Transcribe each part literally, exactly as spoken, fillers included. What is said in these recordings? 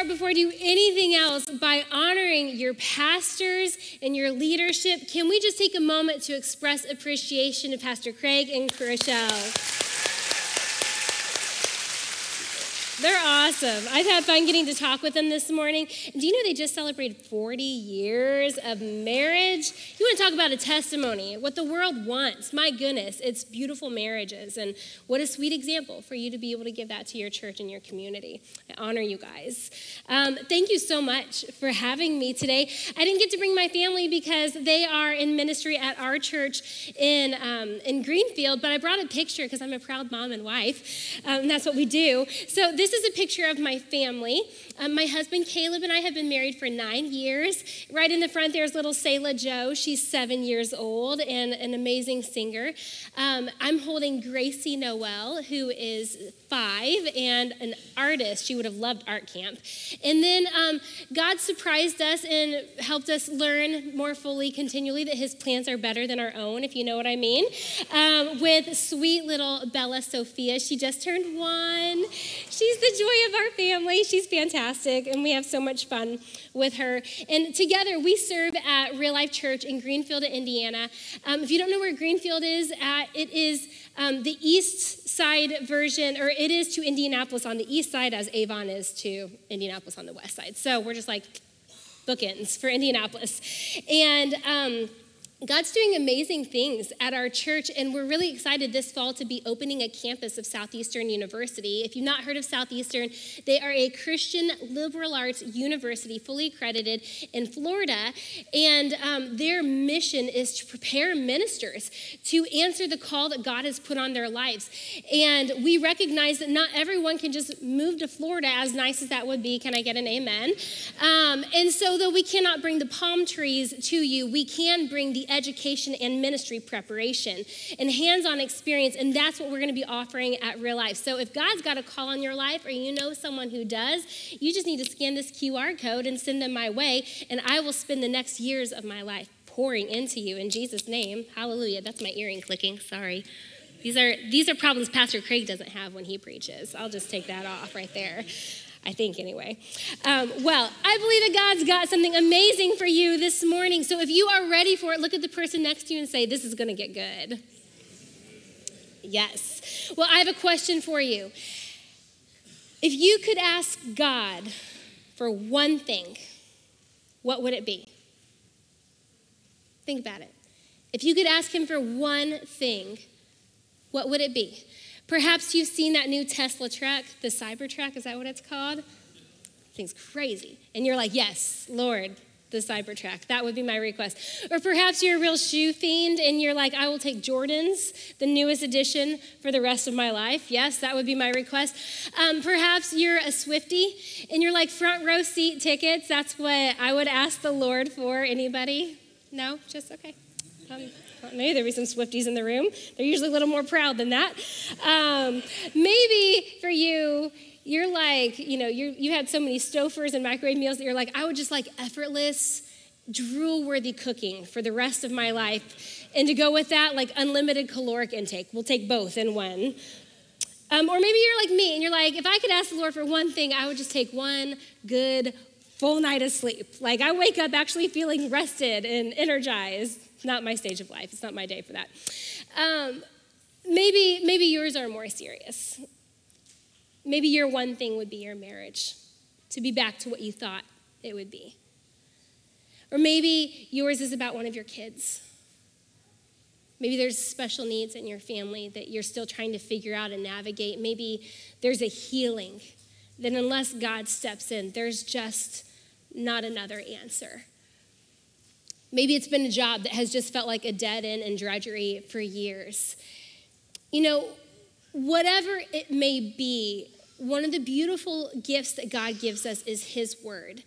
start before I do anything else by honoring your pastors and your leadership. Can we just take a moment to express appreciation to Pastor Craig and Rochelle? They're awesome. I've had fun getting to talk with them this morning. And do you know they just celebrated forty years of marriage? You want to talk about a testimony, what the world wants. My goodness, it's beautiful marriages. And what a sweet example for you to be able to give that to your church and your community. I honor you guys. Um, thank you so much for having me today. I didn't get to bring my family because they are in ministry at our church in, um, in Greenfield, but I brought a picture because I'm a proud mom and wife. Um, and that's what we do. So this This is a picture of my family. Um, my husband Caleb and I have been married for nine years. Right in the front there's little Selah Joe. She's seven years old and an amazing singer. Um, I'm holding Gracie Noel, who is five and an artist. She would have loved art camp. And then um, God surprised us and helped us learn more fully continually that his plans are better than our own, if you know what I mean, um, with sweet little Bella Sophia. She just turned one. She's the joy of our family. She's fantastic, and we have so much fun with her. And together, we serve at Real Life Church in Greenfield, Indiana. Um, if you don't know where Greenfield is, uh, it is um, the east side version, or it is to Indianapolis on the east side as Avon is to Indianapolis on the west side. So we're just like bookends for Indianapolis. And um, God's doing amazing things at our church, and we're really excited this fall to be opening a campus of Southeastern University. If you've not heard of Southeastern, they are a Christian liberal arts university, fully accredited in Florida, and um, their mission is to prepare ministers to answer the call that God has put on their lives. And we recognize that not everyone can just move to Florida, as nice as that would be. Can I get an amen? Um, and so though we cannot bring the palm trees to you, we can bring the education and ministry preparation and hands-on experience, and that's what we're going to be offering at Real Life. So if God's got a call on your life, or you know someone who does, you just need to scan this Q R code and send them my way, and I will spend the next years of my life pouring into you in Jesus' name. Hallelujah. That's my earring clicking. Sorry. These are these are problems Pastor Craig doesn't have when he preaches. I'll just take that off right there. I think anyway. Um, well, I believe that God's got something amazing for you this morning. So if you are ready for it, look at the person next to you and say, this is going to get good. Yes. Well, I have a question for you. If you could ask God for one thing, what would it be? Think about it. If you could ask him for one thing, what would it be? Perhaps you've seen that new Tesla truck, the Cybertruck, is that what it's called? Thing's crazy. And you're like, yes, Lord, the Cybertruck. That would be my request. Or perhaps you're a real shoe fiend and you're like, I will take Jordans, the newest edition, for the rest of my life. Yes, that would be my request. Um, perhaps you're a Swiftie and you're like, front row seat tickets. That's what I would ask the Lord for. Anybody? No? Just okay. Um, Maybe there'll be some Swifties in the room. They're usually a little more proud than that. Um, maybe for you, you're like, you know, you you had so many Stouffer's and microwave meals that you're like, I would just like effortless, drool-worthy cooking for the rest of my life. And to go with that, like unlimited caloric intake. We'll take both in one. Um, or maybe you're like me and you're like, if I could ask the Lord for one thing, I would just take one good full night of sleep. Like I wake up actually feeling rested and energized. Not my stage of life. It's not my day for that. Um, maybe, maybe yours are more serious. Maybe your one thing would be your marriage, to be back to what you thought it would be. Or maybe yours is about one of your kids. Maybe there's special needs in your family that you're still trying to figure out and navigate. Maybe there's a healing that unless God steps in, there's just not another answer. Maybe it's been a job that has just felt like a dead end and drudgery for years. You know, whatever it may be, one of the beautiful gifts that God gives us is his word.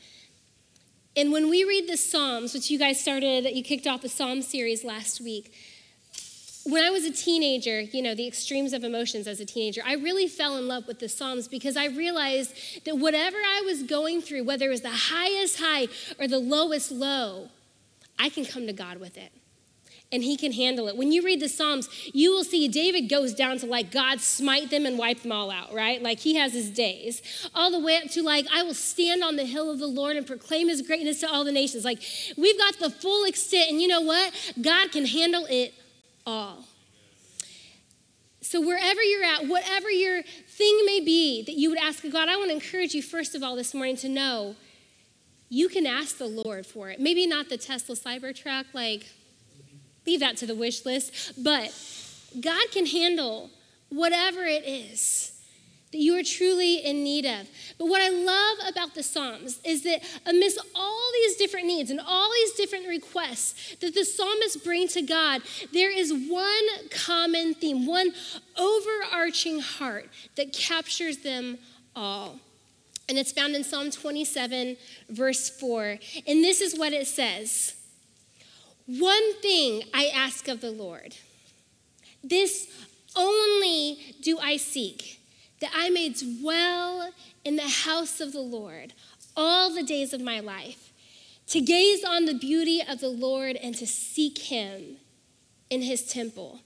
And when we read the Psalms, which you guys started, you kicked off the Psalm series last week, when I was a teenager, you know, the extremes of emotions as a teenager, I really fell in love with the Psalms because I realized that whatever I was going through, whether it was the highest high or the lowest low, I can come to God with it. and he can handle it. When you read the Psalms, you will see David goes down to like, God smite them and wipe them all out, right? Like he has his days. All the way up to like, I will stand on the hill of the Lord and proclaim his greatness to all the nations. Like we've got the full extent, and you know what? God can handle it all. So wherever you're at, whatever your thing may be that you would ask of God, I want to encourage you first of all this morning to know you can ask the Lord for it. Maybe not the Tesla Cybertruck, like leave that to the wish list, but God can handle whatever it is that you are truly in need of. But what I love about the Psalms is that amidst all these different needs and all these different requests that the psalmists bring to God, there is one common theme, one overarching heart that captures them all. And it's found in Psalm twenty-seven, verse four. And this is what it says. One thing I ask of the Lord, this only do I seek, that I may dwell in the house of the Lord all the days of my life, to gaze on the beauty of the Lord and to seek him in his temple.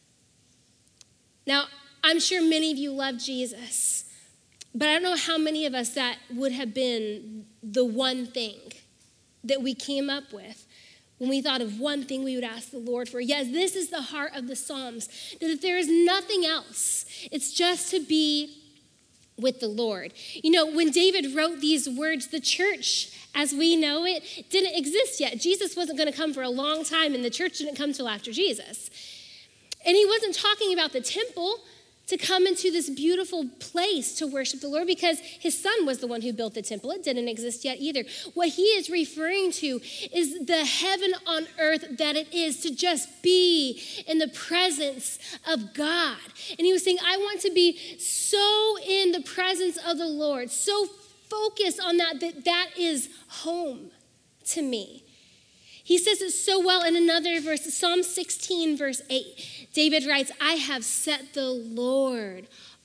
Now, I'm sure many of you love Jesus, but I don't know how many of us that would have been the one thing that we came up with when we thought of one thing we would ask the Lord for. Yes, this is the heart of the Psalms, that there is nothing else. It's just to be with the Lord. You know, when David wrote these words, the church, as we know it, didn't exist yet. Jesus wasn't going to come for a long time, and the church didn't come till after Jesus. And he wasn't talking about the temple to come into this beautiful place to worship the Lord, because his son was the one who built the temple. It didn't exist yet either. What he is referring to is the heaven on earth that it is to just be in the presence of God. And he was saying, I want to be so in the presence of the Lord, so focused on that, that that is home to me. He says it so well in another verse, Psalm sixteen, verse eight. David writes, I have set the Lord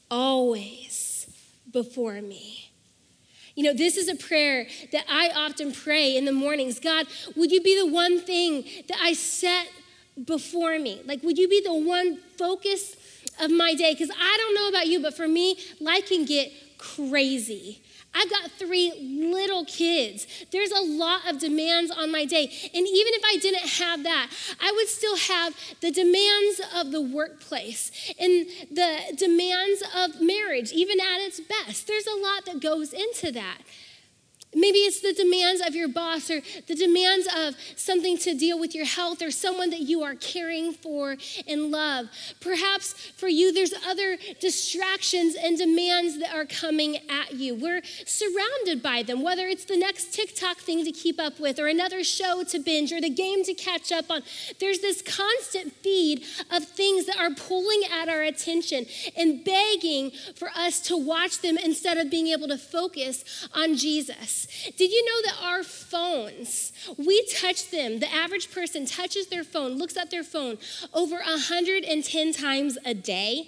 always before me. You know, this is a prayer that I often pray in the mornings. God, would you be the one thing that I set before me? Like, would you be the one focus of my day? Because I don't know about you, but for me, life can get crazy. I've got three little kids. There's a lot of demands on my day. And even if I didn't have that, I would still have the demands of the workplace and the demands of marriage, even at its best. There's a lot that goes into that. Maybe it's the demands of your boss, or the demands of something to deal with your health, or someone that you are caring for and love. Perhaps for you, there's other distractions and demands that are coming at you. We're surrounded by them, whether it's the next TikTok thing to keep up with, or another show to binge, or the game to catch up on. There's this constant feed of things that are pulling at our attention and begging for us to watch them instead of being able to focus on Jesus. Did you know that our phones, we touch them, the average person touches their phone, looks at their phone over one hundred ten times a day?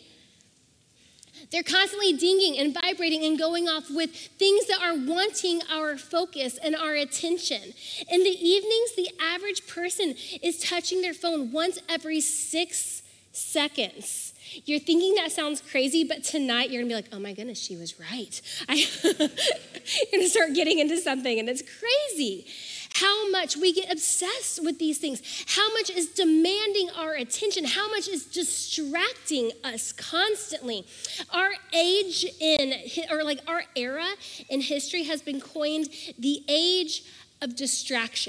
They're constantly dinging and vibrating and going off with things that are wanting our focus and our attention. In the evenings, the average person is touching their phone once every six seconds. You're thinking that sounds crazy, but tonight you're gonna be like, oh my goodness, she was right. I, you're gonna start getting into something, and it's crazy how much we get obsessed with these things, how much is demanding our attention, how much is distracting us constantly. Our age in, or like our era in history has been coined the age of distraction.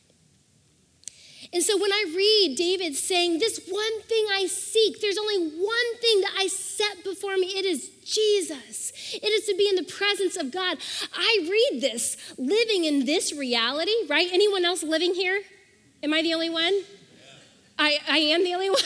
And so when I read David saying, this one thing I seek, there's only one thing that I set before me, it is Jesus. It is to be in the presence of God. I read this, living in this reality, right? Anyone else living here? Am I the only one? Yeah. I, I am the only one?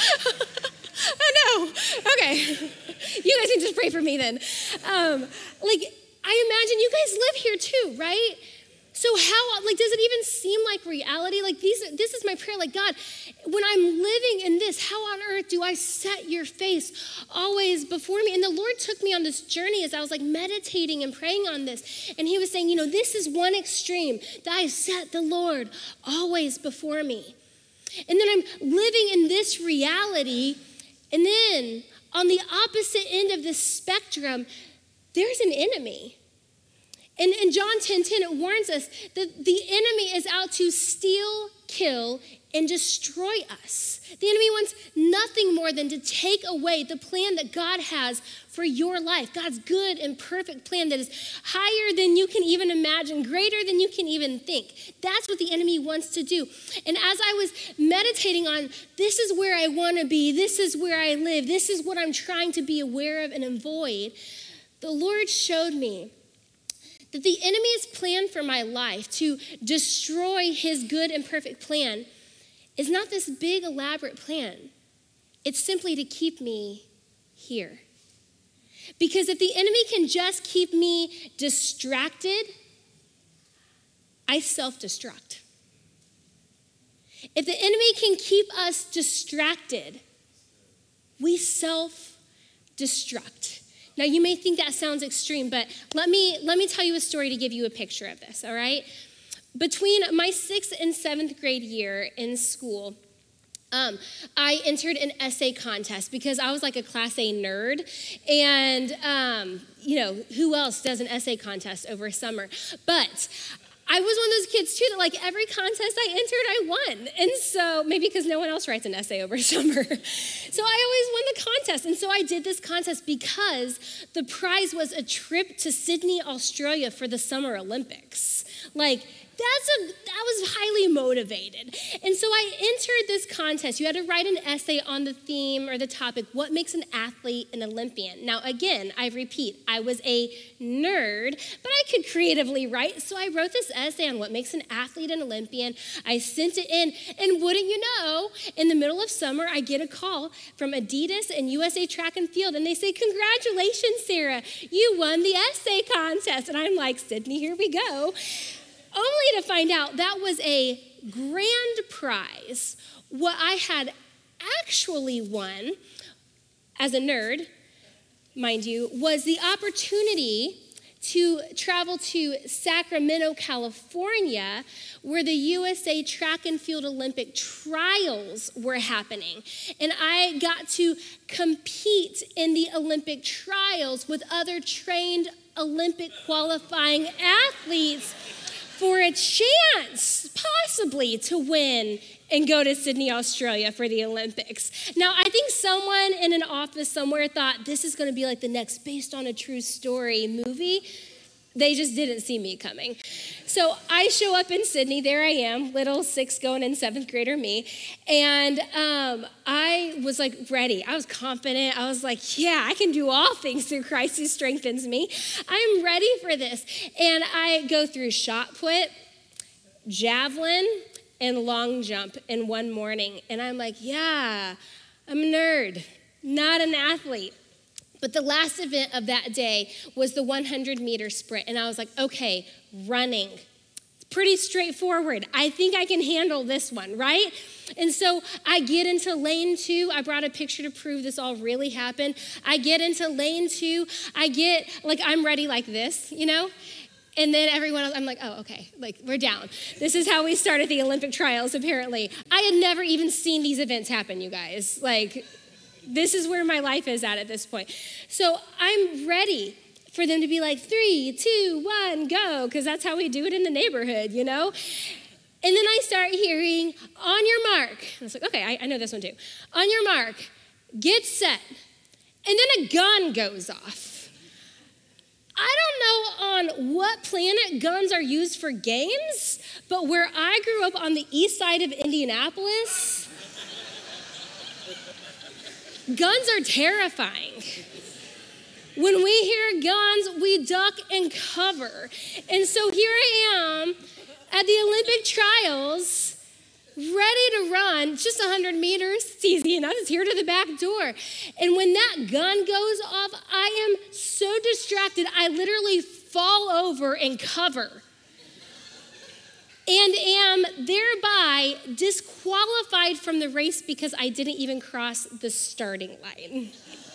Oh no, okay. You guys can just pray for me then. Um, like, I imagine you guys live here too, right? So how, like, does it even seem like reality? Like, these, this is my prayer. Like, God, when I'm living in this, how on earth do I set your face always before me? And the Lord took me on this journey as I was, like, meditating and praying on this. And he was saying, you know, this is one extreme, that I set the Lord always before me. And then I'm living in this reality. And then on the opposite end of the spectrum, there's an enemy. And in John ten ten, it warns us that the enemy is out to steal, kill, and destroy us. The enemy wants nothing more than to take away the plan that God has for your life, God's good and perfect plan that is higher than you can even imagine, greater than you can even think. That's what the enemy wants to do. And as I was meditating on, this is where I want to be, this is where I live, this is what I'm trying to be aware of and avoid, the Lord showed me that the enemy's plan for my life to destroy his good and perfect plan is not this big elaborate plan. It's simply to keep me here. Because if the enemy can just keep me distracted, I self-destruct. If the enemy can keep us distracted, we self-destruct. Now, you may think that sounds extreme, but let me, let me tell you a story to give you a picture of this, all right? Between my sixth and seventh grade year in school, um, I entered an essay contest because I was like a class A nerd. And, um, you know, who else does an essay contest over summer? But I was one of those kids, too, that like every contest I entered, I won. And so maybe because no one else writes an essay over summer. So I always won the contest. And so I did this contest because the prize was a trip to Sydney, Australia for the Summer Olympics. Like, That's a, that was highly motivated. And so I entered this contest. You had to write an essay on the theme or the topic, what makes an athlete an Olympian? Now, again, I repeat, I was a nerd, but I could creatively write. So I wrote this essay on what makes an athlete an Olympian. I sent it in, and wouldn't you know, in the middle of summer, I get a call from Adidas and U S A Track and Field, and they say, congratulations, Sarah, you won the essay contest. And I'm like, Sydney, here we go. Only to find out that was a grand prize. What I had actually won as a nerd, mind you, was the opportunity to travel to Sacramento, California, where the U S A Track and Field Olympic trials were happening. And I got to compete in the Olympic trials with other trained Olympic qualifying athletes for a chance, possibly, to win and go to Sydney, Australia for the Olympics. Now, I think someone in an office somewhere thought this is going to be like the next based on a true story movie. They just didn't see me coming. So I show up in Sydney. There I am, little sixth going in seventh grader me. And um, I was like ready. I was confident. I was like, yeah, I can do all things through Christ who strengthens me. I'm ready for this. And I go through shot put, javelin, and long jump in one morning. And I'm like, yeah, I'm a nerd, not an athlete. But the last event of that day was the one hundred meter sprint. And I was like, okay, running. Pretty straightforward. I think I can handle this one, right? And so I get into lane two. I brought a picture to prove this all really happened. I get into lane two. I get, like, I'm ready like this, you know? And then everyone else, I'm like, oh, okay, like, we're down. This is how we started the Olympic trials, apparently. I had never even seen these events happen, you guys. Like, this is where my life is at at this point. So I'm ready for them to be like, three, two, one, go, because that's how we do it in the neighborhood, you know? And then I start hearing, on your mark. And I was like, okay, I, I know this one too. On your mark, get set. And then a gun goes off. I don't know on what planet guns are used for games, but where I grew up on the east side of Indianapolis, guns are terrifying. When we hear guns, we duck and cover. And so here I am at the Olympic trials, ready to run just one hundred meters. It's easy enough. It's here to the back door. And when that gun goes off, I am so distracted, I literally fall over and cover. And am thereby disqualified from the race because I didn't even cross the starting line.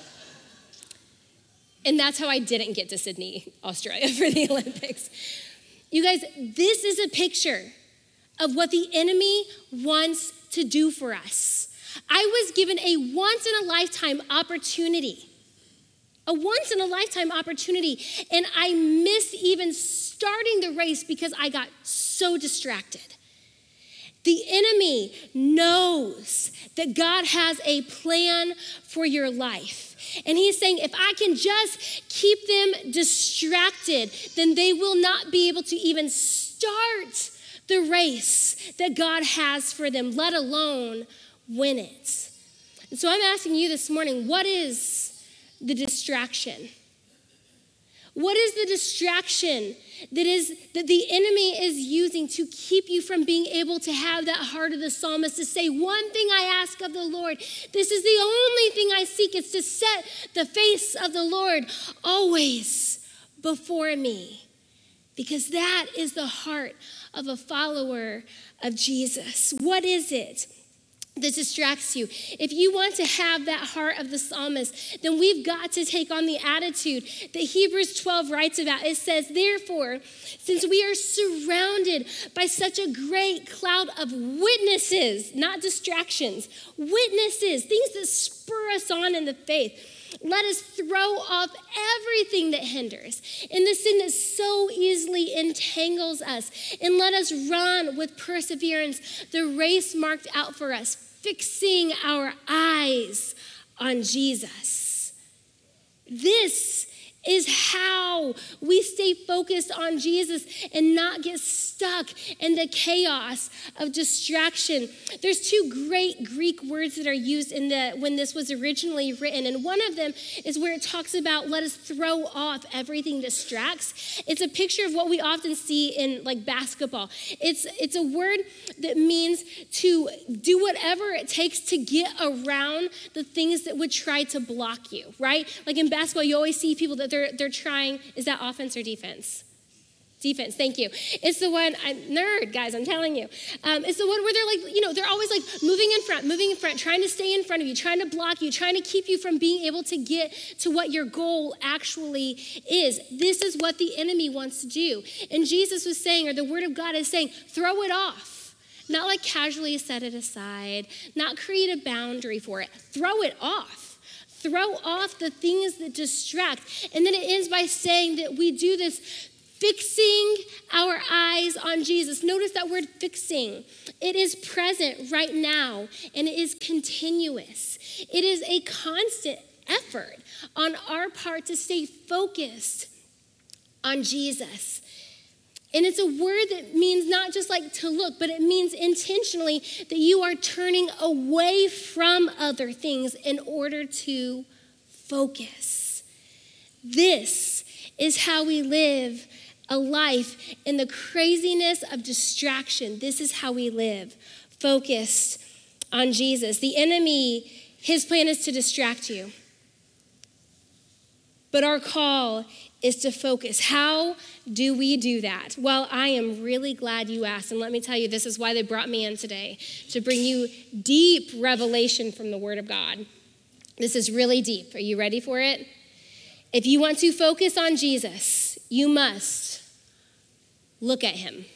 And that's how I didn't get to Sydney, Australia for the Olympics. You guys, this is a picture of what the enemy wants to do for us. I was given a once in a lifetime opportunity, a once in a lifetime opportunity, and I missed even starting the race because I got so distracted. The enemy knows that God has a plan for your life. And he's saying, if I can just keep them distracted, then they will not be able to even start the race that God has for them, let alone win it. And so I'm asking you this morning, what is the distraction? What is the distraction that is that the enemy is using to keep you from being able to have that heart of the psalmist to say, one thing I ask of the Lord, this is the only thing I seek, is to set the face of the Lord always before me. Because that is the heart of a follower of Jesus. What is it that distracts you? If you want to have that heart of the psalmist, then we've got to take on the attitude that Hebrews twelve writes about. It says, therefore, since we are surrounded by such a great cloud of witnesses, not distractions, witnesses, things that spur us on in the faith, let us throw off everything that hinders and the sin that so easily entangles us, and let us run with perseverance the race marked out for us, fixing our eyes on Jesus. This is how we stay focused on Jesus and not get stuck in the chaos of distraction. There's two great Greek words that are used in the when this was originally written, and one of them is where it talks about let us throw off everything that distracts. It's a picture of what we often see in like basketball. It's it's a word that means to do whatever it takes to get around the things that would try to block you, right? Like in basketball, you always see people that they're they're trying, is that offense or defense? Defense, thank you. It's the one, I'm nerd, guys, I'm telling you. Um, it's the one where they're like, you know, they're always like moving in front, moving in front, trying to stay in front of you, trying to block you, trying to keep you from being able to get to what your goal actually is. This is what the enemy wants to do. And Jesus was saying, or the word of God is saying, throw it off. Not like casually set it aside, not create a boundary for it. Throw it off. Throw off the things that distract. And then it ends by saying that we do this fixing our eyes on Jesus. Notice that word fixing. It is present right now, and it is continuous. It is a constant effort on our part to stay focused on Jesus. And it's a word that means not just like to look, but it means intentionally that you are turning away from other things in order to focus. This is how we live a life in the craziness of distraction. This is how we live, focused on Jesus. The enemy, his plan is to distract you. But our call is to focus. How do we do that? Well, I am really glad you asked. And let me tell you, this is why they brought me in today, to bring you deep revelation from the Word of God. This is really deep. Are you ready for it? If you want to focus on Jesus, you must look at him.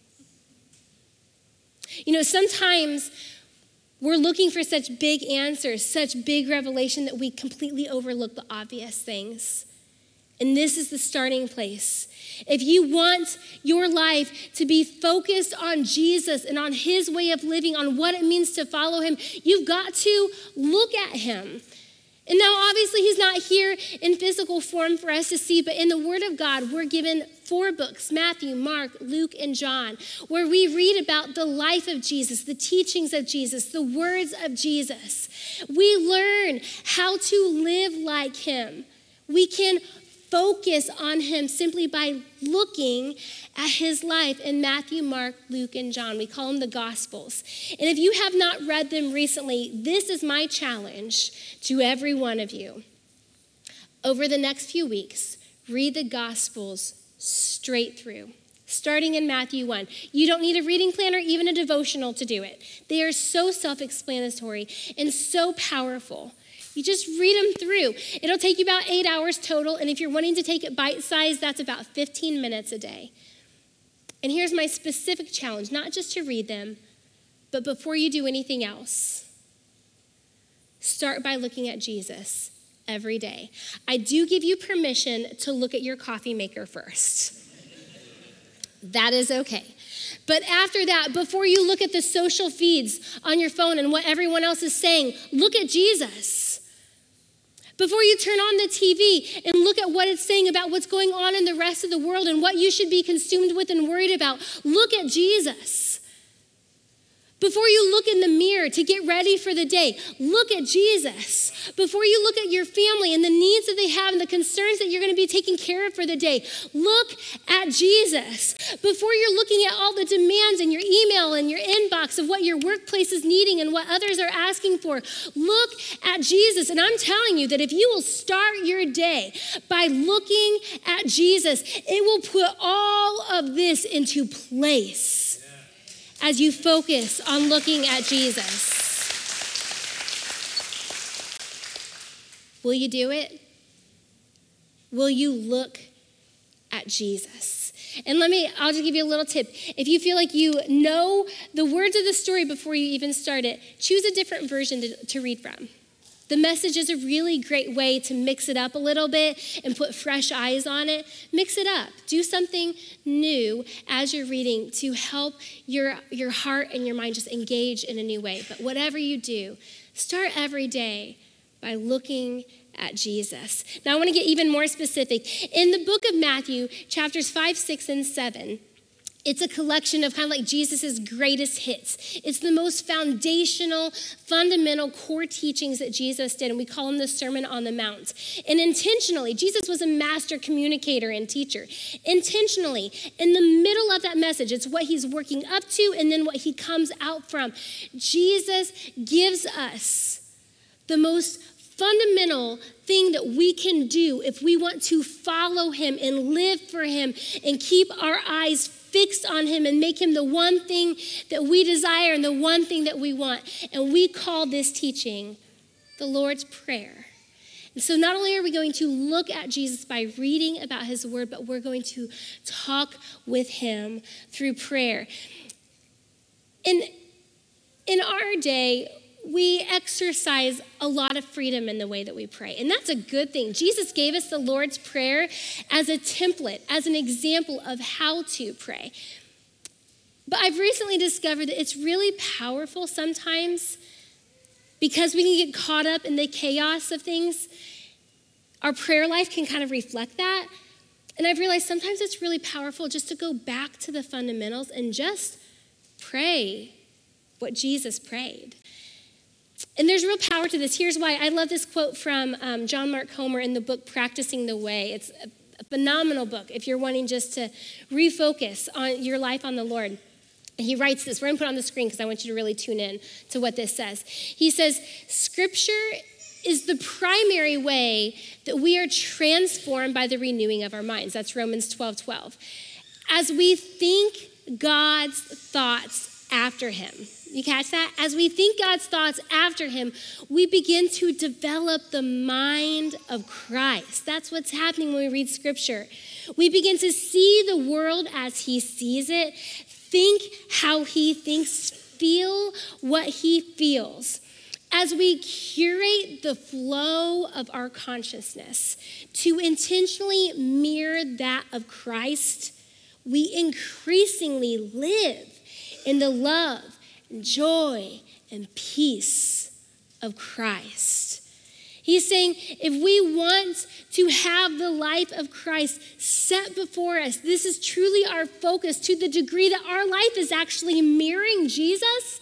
You know, sometimes we're looking for such big answers, such big revelation that we completely overlook the obvious things. And this is the starting place. If you want your life to be focused on Jesus and on his way of living, on what it means to follow him, you've got to look at him. And now, obviously, he's not here in physical form for us to see, but in the Word of God, we're given four books, Matthew, Mark, Luke, and John, where we read about the life of Jesus, the teachings of Jesus, the words of Jesus. We learn how to live like him. We can focus on him simply by looking at his life in Matthew, Mark, Luke, and John. We call them the Gospels. And if you have not read them recently, this is my challenge to every one of you. Over the next few weeks, read the Gospels straight through, starting in Matthew one. You don't need a reading plan or even a devotional to do it. They are so self-explanatory and so powerful. You just read them through. It'll take you about eight hours total, and if you're wanting to take it bite-sized, that's about fifteen minutes a day. And here's my specific challenge, not just to read them, But before you do anything else, start by looking at Jesus every day. I do give you permission to look at your coffee maker first. That is okay. But after that, before you look at the social feeds on your phone and what everyone else is saying, look at Jesus. Before you turn on the T V and look at what it's saying about what's going on in the rest of the world and what you should be consumed with and worried about, look at Jesus. Before you look in the mirror to get ready for the day, look at Jesus. Before you look at your family and the needs that they have and the concerns that you're going to be taking care of for the day, look at Jesus. Before you're looking at all the demands in your email and your inbox of what your workplace is needing and what others are asking for, look at Jesus. And I'm telling you that if you will start your day by looking at Jesus, it will put all of this into place. As you focus on looking at Jesus. Will you do it? Will you look at Jesus? And let me, I'll just give you a little tip. If you feel like you know the words of the story before you even start it, choose a different version to, to read from. The Message is a really great way to mix it up a little bit and put fresh eyes on it. Mix it up. Do something new as you're reading to help your, your heart and your mind just engage in a new way. But whatever you do, start every day by looking at Jesus. Now I want to get even more specific. In the book of Matthew, chapters five, six, and seven, it's a collection of kind of like Jesus's greatest hits. It's the most foundational, fundamental core teachings that Jesus did, and we call them the Sermon on the Mount. And intentionally, Jesus was a master communicator and teacher. Intentionally, in the middle of that message, it's what he's working up to and then what he comes out from. Jesus gives us the most fundamental thing that we can do if we want to follow him and live for him and keep our eyes fixed on him and make him the one thing that we desire and the one thing that we want. And we call this teaching the Lord's Prayer. And so not only are we going to look at Jesus by reading about his word, but we're going to talk with him through prayer. In, in our day, we exercise a lot of freedom in the way that we pray. And that's a good thing. Jesus gave us the Lord's Prayer as a template, as an example of how to pray. But I've recently discovered that it's really powerful sometimes because we can get caught up in the chaos of things. Our prayer life can kind of reflect that. And I've realized sometimes it's really powerful just to go back to the fundamentals and just pray what Jesus prayed. And there's real power to this. Here's why. I love this quote from um, John Mark Comer in the book Practicing the Way. It's a, a phenomenal book if you're wanting just to refocus on your life on the Lord. He writes this. We're going to put it on the screen because I want you to really tune in to what this says. He says, Scripture is the primary way that we are transformed by the renewing of our minds. That's Romans twelve twelve. As we think God's thoughts after him. You catch that? As we think God's thoughts after him, we begin to develop the mind of Christ. That's what's happening when we read Scripture. We begin to see the world as he sees it, think how he thinks, feel what he feels. As we curate the flow of our consciousness to intentionally mirror that of Christ, we increasingly live in the love, joy, and peace of Christ. He's saying if we want to have the life of Christ set before us, this is truly our focus to the degree that our life is actually mirroring Jesus,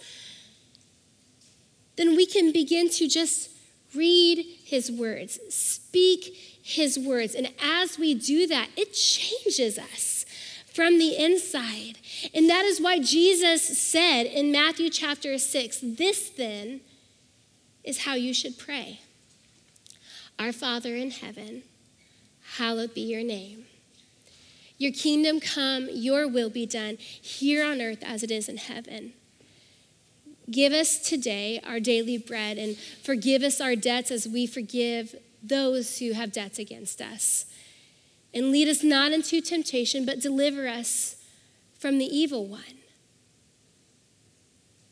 then we can begin to just read his words, speak his words. And as we do that, it changes us from the inside. And that is why Jesus said in Matthew chapter six, this then is how you should pray. Our Father in heaven, hallowed be your name. Your kingdom come, your will be done here on earth as it is in heaven. Give us today our daily bread and forgive us our debts as we forgive those who have debts against us. And lead us not into temptation, but deliver us from the evil one.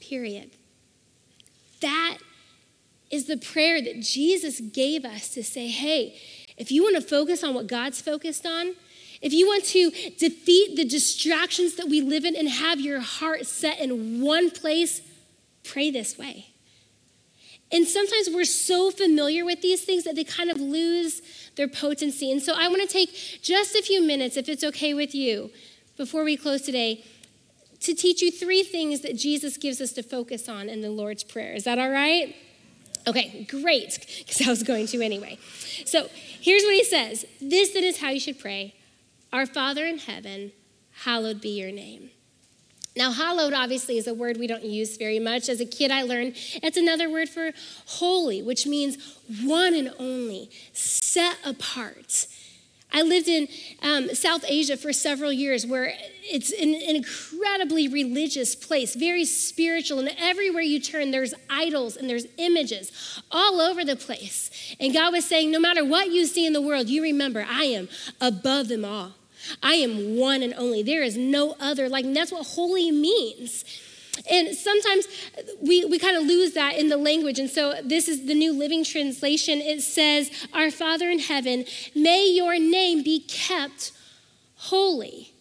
period. That is the prayer that Jesus gave us to say, hey, if you want to focus on what God's focused on, if you want to defeat the distractions that we live in and have your heart set in one place, pray this way. And sometimes we're so familiar with these things that they kind of lose their potency. And so I want to take just a few minutes, if it's okay with you, before we close today, to teach you three things that Jesus gives us to focus on in the Lord's Prayer. Is that all right? Okay, great, because I was going to anyway. So here's what he says. This then is how you should pray. Our Father in heaven, hallowed be your name. Now, hallowed obviously is a word we don't use very much. As a kid, I learned it's another word for holy, which means one and only, set apart. I lived in um, South Asia for several years where it's an, an incredibly religious place, very spiritual, and everywhere you turn, there's idols and there's images all over the place. And God was saying, no matter what you see in the world, you remember, I am above them all. I am one and only. There is no other. Like, and that's what holy means. And sometimes we, we kind of lose that in the language. And so this is the New Living Translation. It says, our Father in heaven, may your name be kept holy.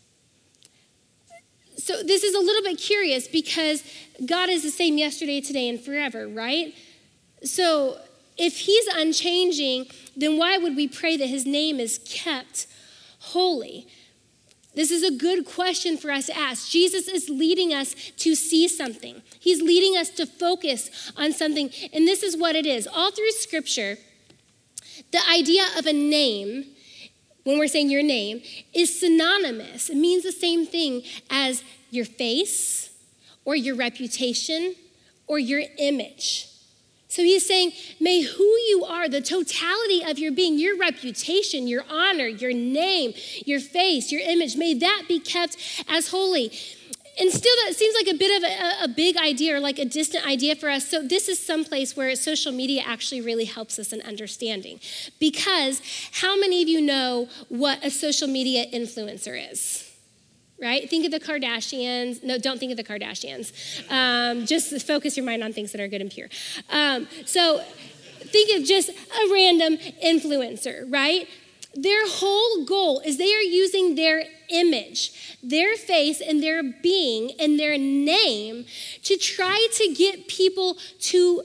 So this is a little bit curious because God is the same yesterday, today, and forever, right? So if he's unchanging, then why would we pray that his name is kept holy? This is a good question for us to ask. Jesus is leading us to see something. He's leading us to focus on something. And this is what it is. All through Scripture, the idea of a name, when we're saying your name, is synonymous. It means the same thing as your face or your reputation or your image. So he's saying, may who you are, the totality of your being, your reputation, your honor, your name, your face, your image, may that be kept as holy. And still that seems like a bit of a, a big idea or like a distant idea for us. So this is someplace where social media actually really helps us in understanding. Because how many of you know what a social media influencer is? Right? Think of the Kardashians. No, don't think of the Kardashians. Um, just focus your mind on things that are good and pure. Um, so think of just a random influencer, right? Their whole goal is they are using their image, their face, and their being, and their name to try to get people to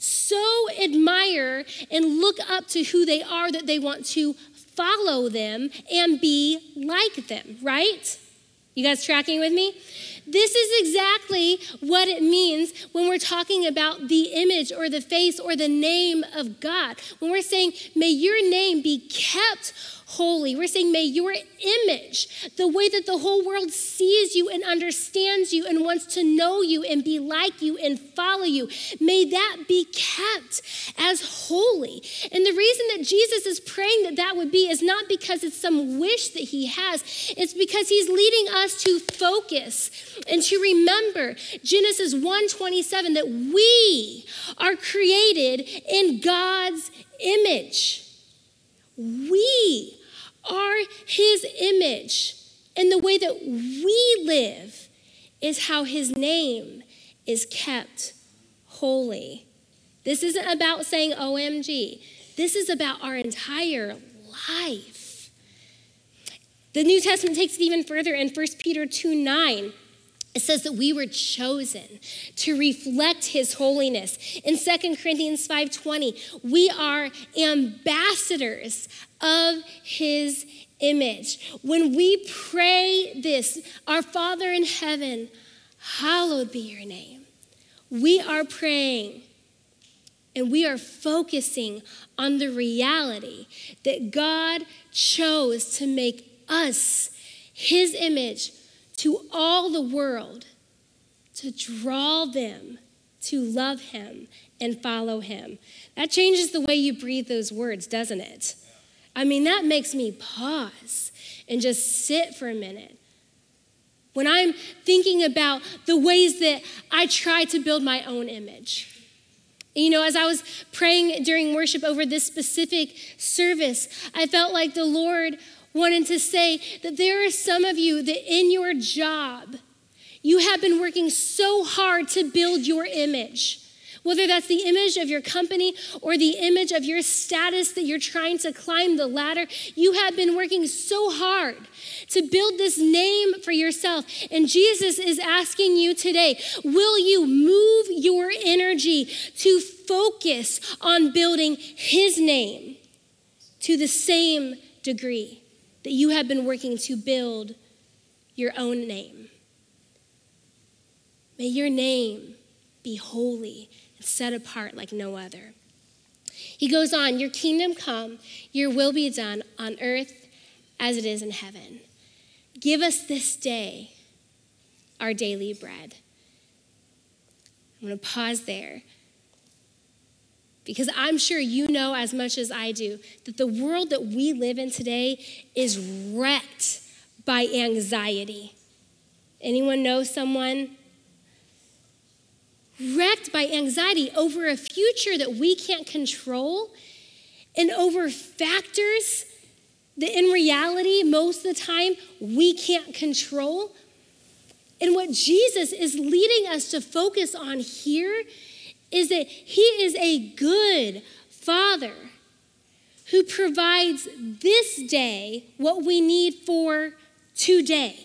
so admire and look up to who they are that they want to follow them and be like them, right? You guys tracking with me? This is exactly what it means when we're talking about the image or the face or the name of God. When we're saying, may your name be kept holy. We're saying, may your image, the way that the whole world sees you and understands you and wants to know you and be like you and follow you, may that be kept as holy. And the reason that Jesus is praying that that would be is not because it's some wish that he has. It's because he's leading us to focus and to remember Genesis one twenty-seven, that we are created in God's image. We are his image. And the way that we live is how his name is kept holy. This isn't about saying O M G. This is about our entire life. The New Testament takes it even further in First Peter two nine. It says that we were chosen to reflect his holiness. In Second Corinthians five twenty, we are ambassadors of his image. When we pray this, our Father in heaven, hallowed be your name. We are praying and we are focusing on the reality that God chose to make us his image to all the world, to draw them to love him and follow him. That changes the way you breathe those words, doesn't it? I mean, that makes me pause and just sit for a minute. When I'm thinking about the ways that I try to build my own image. And you know, as I was praying during worship over this specific service, I felt like the Lord wanted to say that there are some of you that in your job, You have been working so hard to build your image, whether that's the image of your company or the image of your status that you're trying to climb the ladder. You have been working so hard to build this name for yourself. And Jesus is asking you today, will you move your energy to focus on building his name to the same degree that you have been working to build your own name? May your name be holy and set apart like no other. He goes on, your kingdom come, your will be done on earth as it is in heaven. Give us this day our daily bread. I'm going to pause there because I'm sure you know as much as I do that the world that we live in today is wrecked by anxiety. Anyone know someone? Wrecked by anxiety over a future that we can't control and over factors that in reality, most of the time, we can't control. And what Jesus is leading us to focus on here is that he is a good Father who provides this day what we need for today.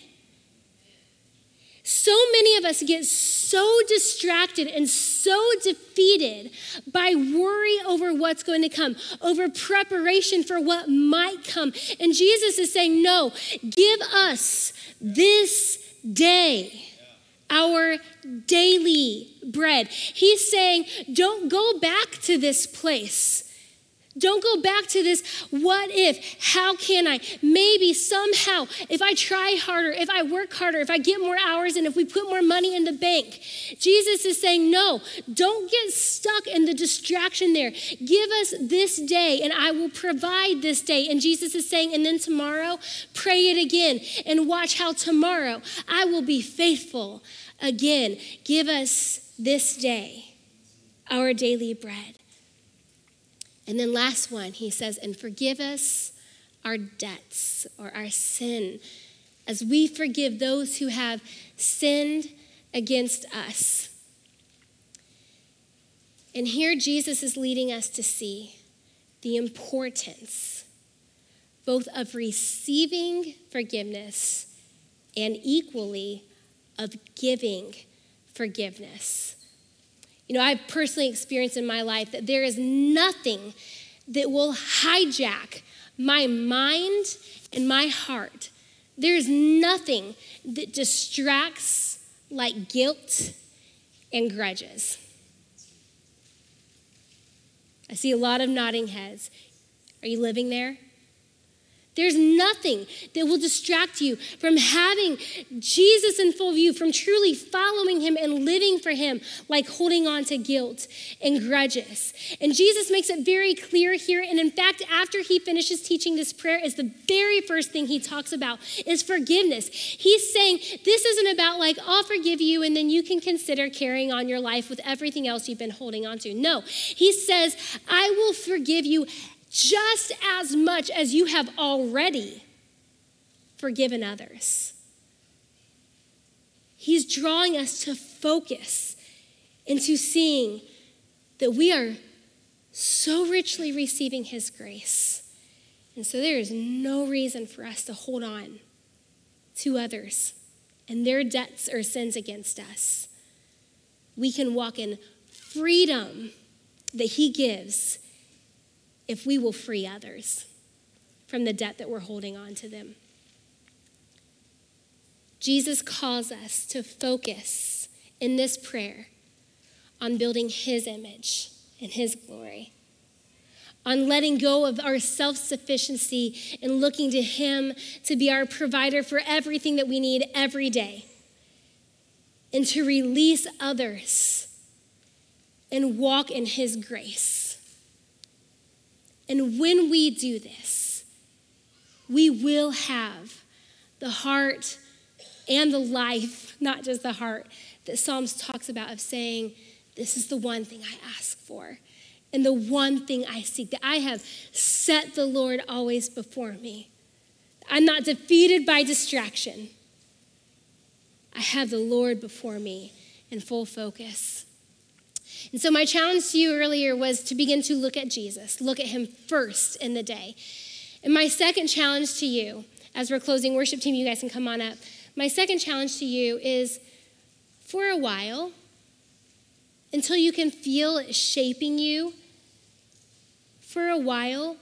So many of us get so distracted and so defeated by worry over what's going to come, over preparation for what might come. And Jesus is saying, no, give us this day our daily bread. He's saying, don't go back to this place. Don't go back to this, what if, how can I, maybe somehow, if I try harder, if I work harder, if I get more hours, and if we put more money in the bank. Jesus is saying, no, don't get stuck in the distraction there. Give us this day and I will provide this day. And Jesus is saying, and then tomorrow, pray it again and watch how tomorrow I will be faithful again. Give us this day our daily bread. And then last one, he says, and forgive us our debts or our sin as we forgive those who have sinned against us. And here Jesus is leading us to see the importance both of receiving forgiveness and equally of giving forgiveness. You know, I've personally experienced in my life that there is nothing that will hijack my mind and my heart. There's nothing that distracts like guilt and grudges. I see a lot of nodding heads. Are you living there? There's nothing that will distract you from having Jesus in full view, from truly following him and living for him, like holding on to guilt and grudges. And Jesus makes it very clear here. And in fact, after he finishes teaching this prayer, is the very first thing he talks about is forgiveness. He's saying this isn't about like, I'll forgive you and then you can consider carrying on your life with everything else you've been holding on to. No, he says, I will forgive you just as much as you have already forgiven others. He's drawing us to focus into seeing that we are so richly receiving his grace. And so there is no reason for us to hold on to others and their debts or sins against us. We can walk in freedom that he gives if we will free others from the debt that we're holding on to them. Jesus calls us to focus in this prayer on building his image and his glory, on letting go of our self-sufficiency and looking to him to be our provider for everything that we need every day, and to release others and walk in his grace. And when we do this, we will have the heart and the life, not just the heart, that Psalms talks about of saying, this is the one thing I ask for and the one thing I seek, that I have set the Lord always before me. I'm not defeated by distraction. I have the Lord before me in full focus. And so my challenge to you earlier was to begin to look at Jesus, look at him first in the day. And my second challenge to you, as we're closing, worship team, you guys can come on up. My second challenge to you is, for a while, until you can feel it shaping you, for a while,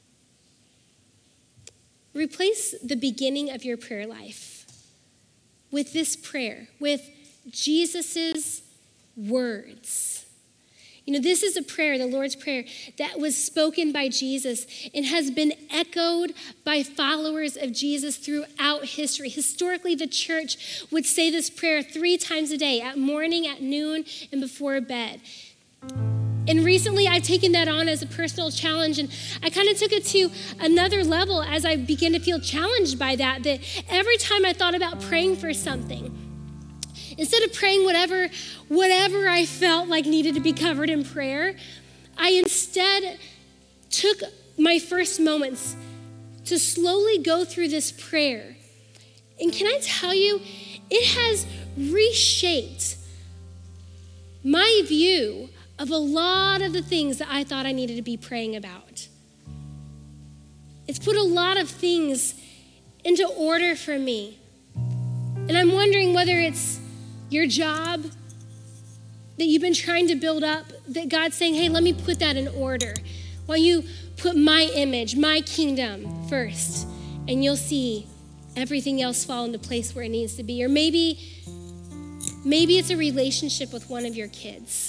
replace the beginning of your prayer life with this prayer, with Jesus's words. You know, this is a prayer, the Lord's Prayer, that was spoken by Jesus and has been echoed by followers of Jesus throughout history. Historically, the church would say this prayer three times a day, at morning, at noon, and before bed. And recently, I've taken that on as a personal challenge, and I kind of took it to another level as I began to feel challenged by that, that every time I thought about praying for something, instead of praying whatever, whatever I felt like needed to be covered in prayer, I instead took my first moments to slowly go through this prayer. And can I tell you, it has reshaped my view of a lot of the things that I thought I needed to be praying about. It's put a lot of things into order for me. And I'm wondering whether it's your job that you've been trying to build up, that God's saying, hey, let me put that in order. While you put my image, my kingdom first, and you'll see everything else fall into place where it needs to be. Or maybe, maybe it's a relationship with one of your kids.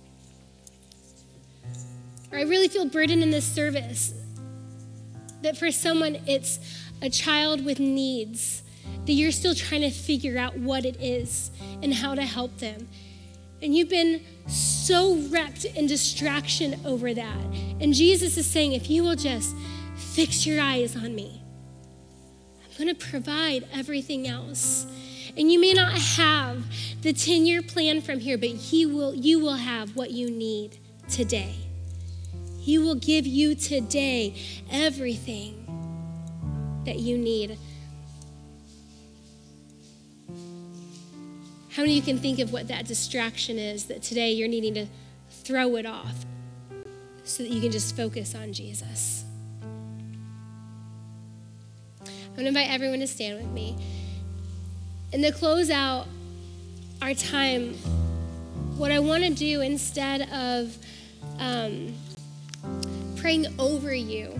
Or I really feel burdened in this service that for someone it's a child with needs, that you're still trying to figure out what it is and how to help them. And you've been so wrecked in distraction over that. And Jesus is saying, if you will just fix your eyes on me, I'm going to provide everything else. And you may not have the ten-year plan from here, but he will, you will have what you need today. He will give you today everything that you need. How many of you can think of what that distraction is that today you're needing to throw it off so that you can just focus on Jesus? I'm going to invite everyone to stand with me. And to close out our time, what I want to do instead of um, praying over you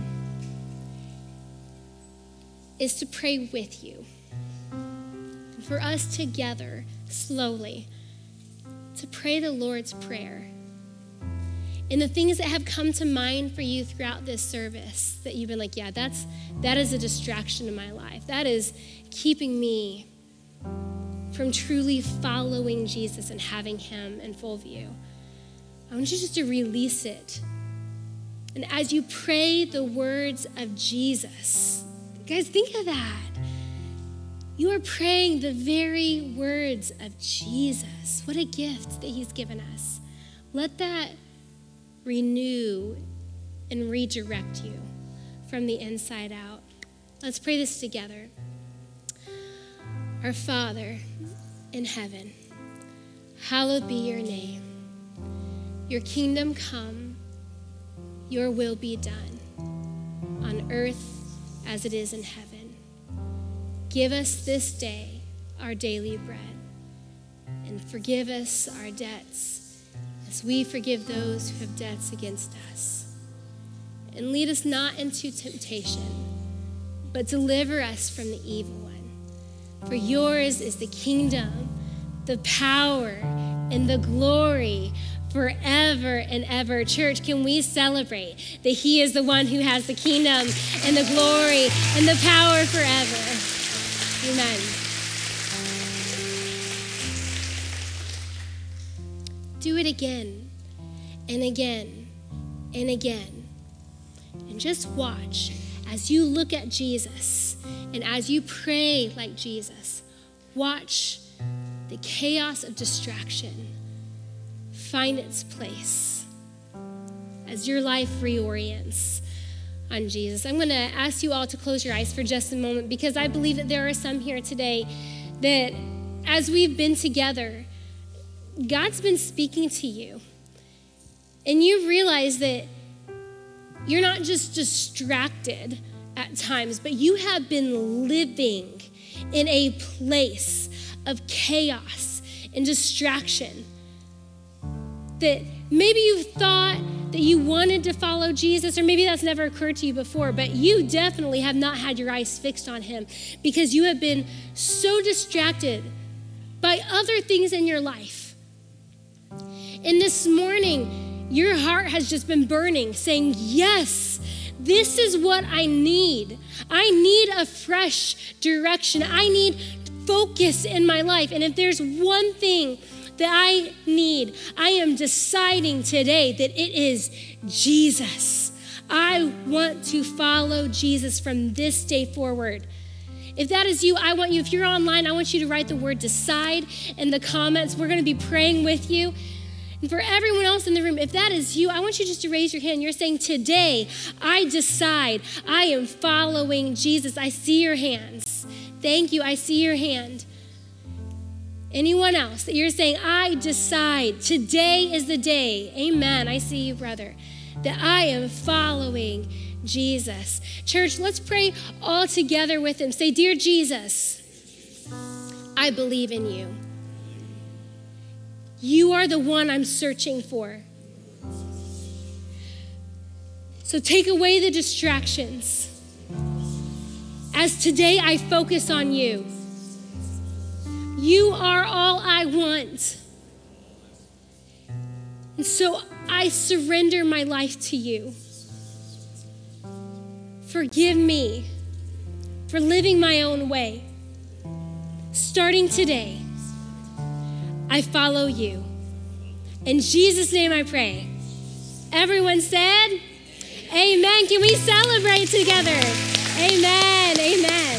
is to pray with you. For us together, slowly, to pray the Lord's Prayer. And the things that have come to mind for you throughout this service that you've been like, yeah, that's that is a distraction in my life. That is keeping me from truly following Jesus and having him in full view. I want you just to release it. And as you pray the words of Jesus, guys, think of that. You are praying the very words of Jesus. What a gift that he's given us. Let that renew and redirect you from the inside out. Let's pray this together. Our Father in heaven, hallowed be your name. Your kingdom come, your will be done on earth as it is in heaven. Give us this day our daily bread, and forgive us our debts as we forgive those who have debts against us. And lead us not into temptation, but deliver us from the evil one. For yours is the kingdom, the power, and the glory forever and ever. Church, can we celebrate that he is the one who has the kingdom and the glory and the power forever? Amen. Do it again and again and again. And just watch as you look at Jesus and as you pray like Jesus, watch the chaos of distraction find its place as your life reorients on Jesus. I'm going to ask you all to close your eyes for just a moment, because I believe that there are some here today that as we've been together, God's been speaking to you. And you realize that you're not just distracted at times, but you have been living in a place of chaos and distraction. That maybe you've thought that you wanted to follow Jesus, or maybe that's never occurred to you before, but you definitely have not had your eyes fixed on him because you have been so distracted by other things in your life. And this morning, your heart has just been burning, saying, yes, this is what I need. I need a fresh direction. I need focus in my life. And if there's one thing that I need, I am deciding today that it is Jesus. I want to follow Jesus from this day forward. If that is you, I want you, if you're online, I want you to write the word decide in the comments. We're going to be praying with you. And for everyone else in the room, if that is you, I want you just to raise your hand. You're saying, today, I decide I am following Jesus. I see your hands. Thank you. I see your hand. Anyone else that you're saying, I decide today is the day. Amen. I see you, brother, that I am following Jesus. Church, let's pray all together with him. Say, dear Jesus, I believe in you. You are the one I'm searching for. So take away the distractions. As today I focus on you. You are all I want. And so I surrender my life to you. Forgive me for living my own way. Starting today, I follow you. In Jesus' name I pray. Everyone said, amen. Can we celebrate together? Amen, amen.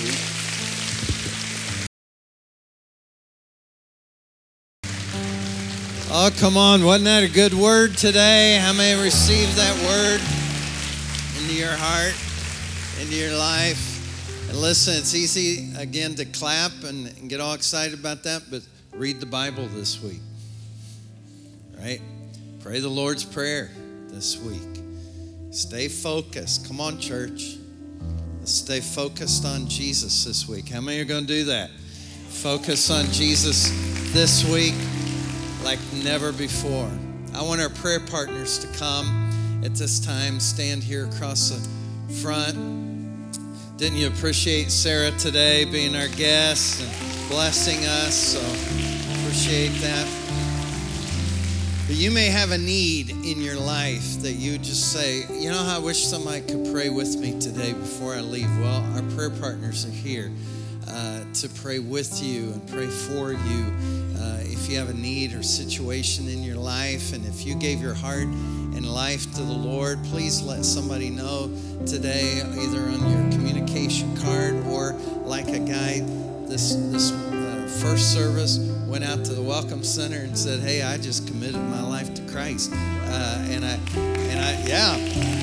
Oh, come on. Wasn't that a good word today? How many received that word into your heart, into your life? And listen, it's easy, again, to clap and, and get all excited about that, but read the Bible this week, right? Pray the Lord's Prayer this week. Stay focused. Come on, church. Let's stay focused on Jesus this week. How many are going to do that? Focus on Jesus this week like never before. I want our prayer partners to come at this time, stand here across the front. Didn't you appreciate Sarah today being our guest and blessing us? So appreciate that. But you may have a need in your life that you just say, you know how I wish somebody could pray with me today before I leave. Well, our prayer partners are here uh, to pray with you and pray for you. Uh, if you have a need or situation in your life, and if you gave your heart and life to the Lord, please let somebody know today, either on your communication card or like a guy this this uh, first service went out to the Welcome Center and said, hey, I just committed my life to Christ. Uh, and I, and I, yeah.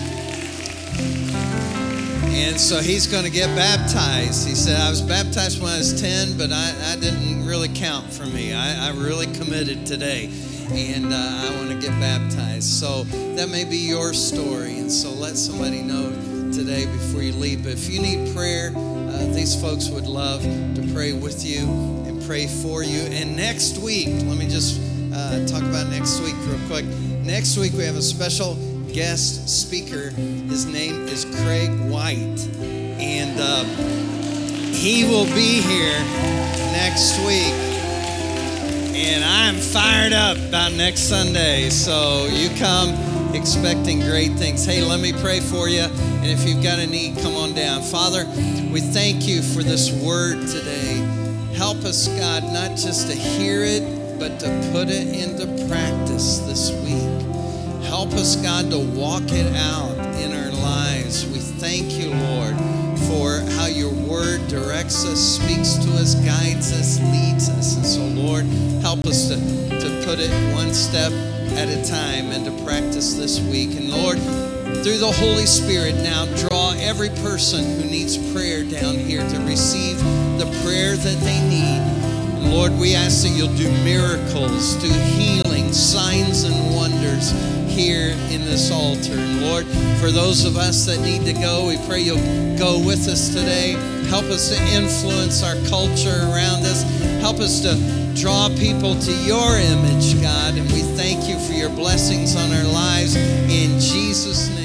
And so he's going to get baptized. He said, I was baptized when I was ten, but I, I didn't really count for me. I, I really committed today, and uh, I want to get baptized. So that may be your story, and so let somebody know today before you leave. But if you need prayer, uh, these folks would love to pray with you and pray for you. And next week, let me just uh, talk about next week real quick. Next week, we have a special guest speaker. His name is Craig White, and uh, he will be here next week, and I'm fired up about next Sunday, so you come expecting great things. Hey, let me pray for you, and if you've got a need, come on down. Father, we thank you for this word today. Help us, God, not just to hear it, but to put it into practice this week. Help us, God, to walk it out in our lives. We thank you, Lord, for how your word directs us, speaks to us, guides us, leads us. And so, Lord, help us to, to put it one step at a time and to practice this week. And Lord, through the Holy Spirit now, draw every person who needs prayer down here to receive the prayer that they need. Lord, we ask that you'll do miracles, do healing, signs and wonders here in this altar. And Lord, for those of us that need to go, we pray you'll go with us today. Help us to influence our culture around us. Help us to draw people to your image, God. And we thank you for your blessings on our lives. In Jesus' name.